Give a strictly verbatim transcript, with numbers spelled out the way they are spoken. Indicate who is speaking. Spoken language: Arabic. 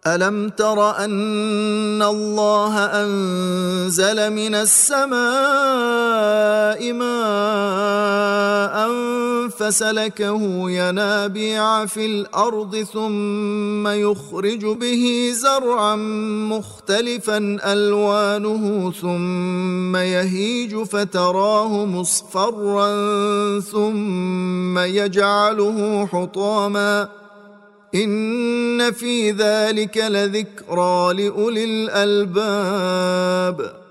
Speaker 1: ألم تر أن الله أنزل من السماء ماء فسلكه ينابيع في الأرض ثم يخرج به زرعا مختلفا ألوانه ثم يهيج فتراه مصفرا ثم يجعله حطاما إن في ذلك لذكرى لأولي الألباب.